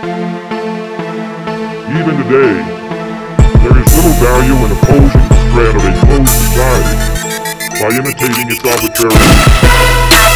Even today, there is little value in opposing the spread of a closed society by imitating its arbitrary.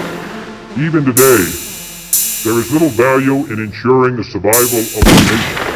Even today, there is little value in ensuring the survival of the nation